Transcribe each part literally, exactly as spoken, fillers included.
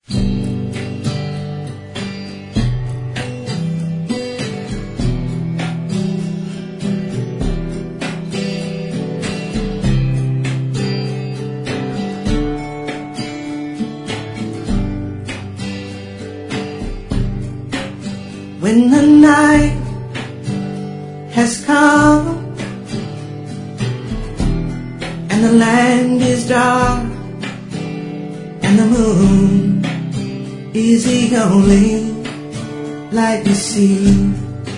When the night has come and the land is dark and the moon is the only light we see,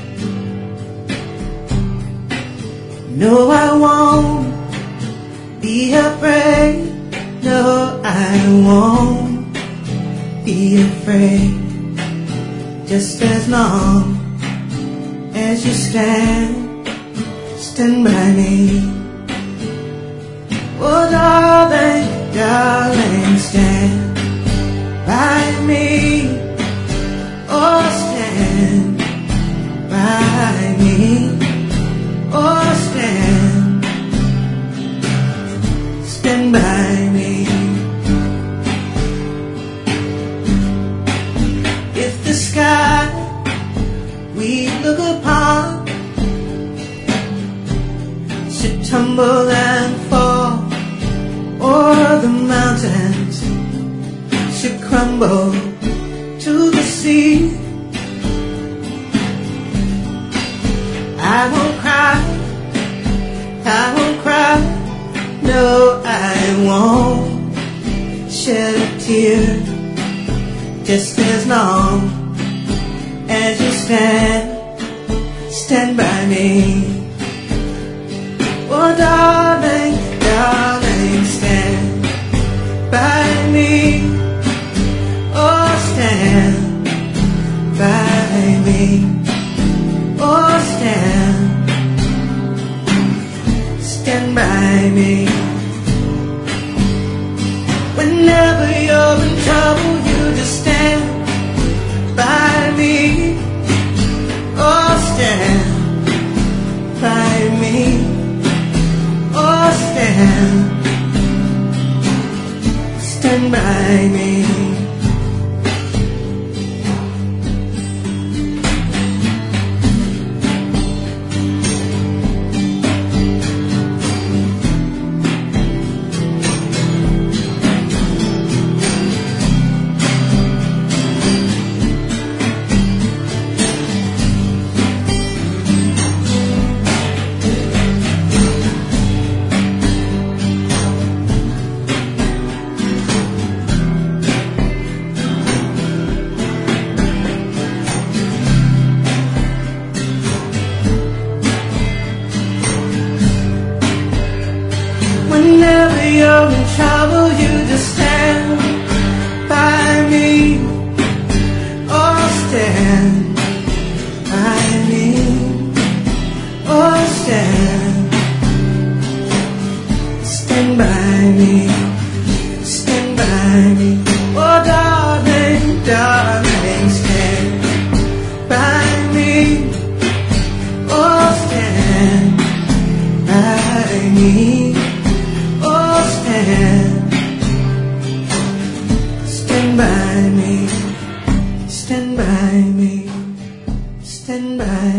no, I won't be afraid. No, I won't be afraid. Just as long as you stand, stand by me. Oh, darling, darling, stand by me. Oh, stand by me. Oh, stand, stand by me. If the sky we look upon should tumble and fall, or the mountains should crumble to the sea, I won't cry, I won't cry, no, I won't shed a tear. Just as long as you stand, stand by me. Oh, darling, darling, stand by me. Oh, stand by me. Oh, stand, stand by me. Whenever you're in trouble, you just stand by me. Oh, stand by me. Oh, stand, stand by me. Whenever you're in trouble, you just stand by me. Oh, stand by me. Oh, stand, stand by me. Stand by me. Oh, darling, darling, stand by me. Oh, stand by me. Oh, stand, stand by me, stand by me, stand by me.